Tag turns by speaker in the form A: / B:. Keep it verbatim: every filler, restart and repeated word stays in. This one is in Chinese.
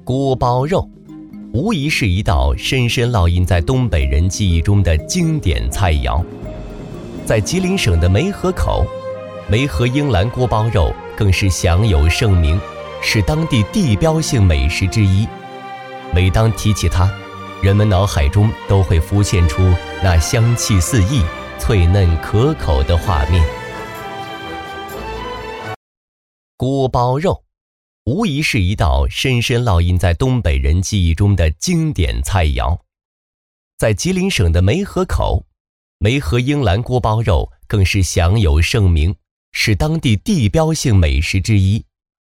A: 锅包肉无疑是一道深深烙印在东北人记忆中的经典菜肴。在吉林省的梅河口，梅河英兰锅包肉更是享有盛名，是当地地标性美食之一。每当提起它，人们脑海中都会浮现出那香气四溢、脆嫩可口的画面。锅包肉无疑是一道深深烙印在东北人记忆中的经典菜肴。在吉林省的梅河口，梅河英兰锅包肉更是享有盛名，是当地地标性美食之一。